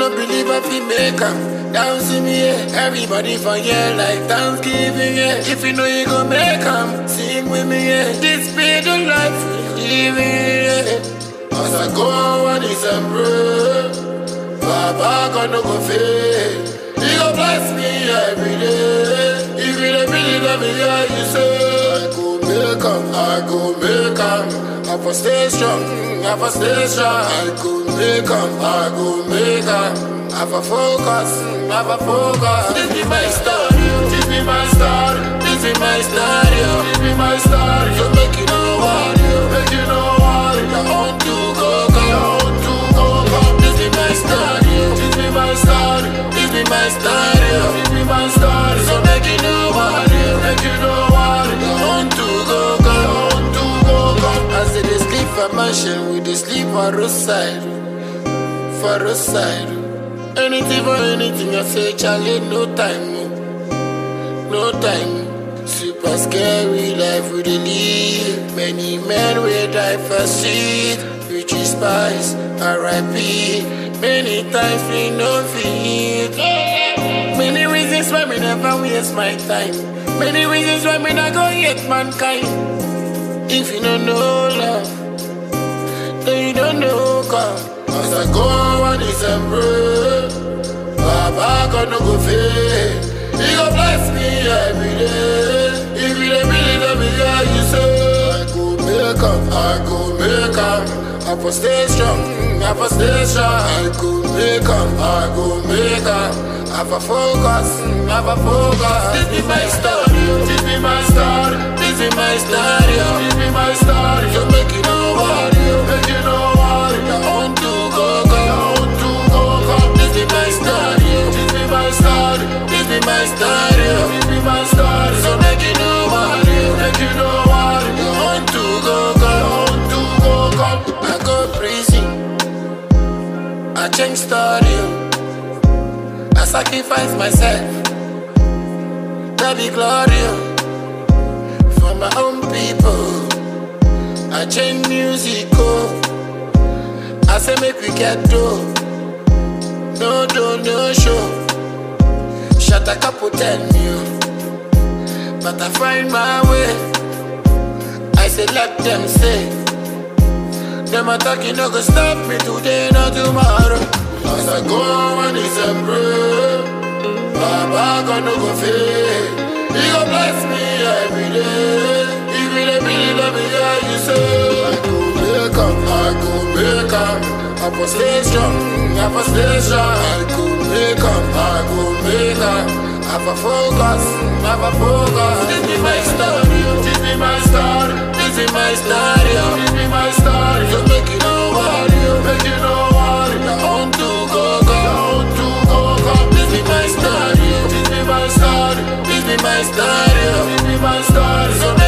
no believe if we make 'em. Down see me, yeah. Everybody for here like Thanksgiving, yeah. If you know you gon' make 'em, sing with me, yeah. This be the life we living, yeah. As I go on December, Baba gonna go fail. He gon' bless me every day. If you don't believe me, yeah, you say I go make 'em, I go make 'em. I for stay strong, I for stay strong. I go make 'em, I go make 'em. I for focus, I for focus. This be my story, this be my story, this be my story, this be my story. So make you know what, make you know what. I want to go, I want to go. This be my story, this be my story, this be my story, this be my story. So make you know what, make you know what. I want to go, I want to go. I say they sleep for mansion, we they sleep for roadside, for roadside. Anything for anything, I say, Charlie, no time, no time. Super scary life we dey live. Many men will die for shit. Rich spies, R.I.P. Many times we no fit. Many reasons why me never waste my time. Many reasons why me not go hate mankind. If you don't know love, then you don't know God. As I go on December, Baba gonna go fail. He gon' bless me every day. If you don't believe me, yeah, you say I go make 'em, I go make 'em. I for stay strong, I for stay strong. I go make 'em, I go make 'em. I for focus, I for focus. This be my story, this be my story, this be my story, this be my story. So make you know what, make you know what. I want to go, I want to go. This be my story, this be my story, this be my story, this be my story. So make you know what, make you know what. I want to go, I want to go. I go prison, I change story. I sacrifice myself, that be glory for my own people. I change music, oh. I say make we get dough. No do, no show. Shut a couple tell me, but I find my way. I say let them say. Them attack you no go stop me today, not tomorrow. As I go on December, Baba gonna go fail. He gon' bless me every day. If you don't believe me, yeah, you say I go make 'em, I go make 'em. I for stay strong, I for stay strong. I go make 'em, I go make 'em. I for focus, I for focus. This be my story, this be my story, this be my story, this be my story. So make you know what, make you know what. I want to go, I want to go. This be my story, this be my story, this be my story, this be my story. So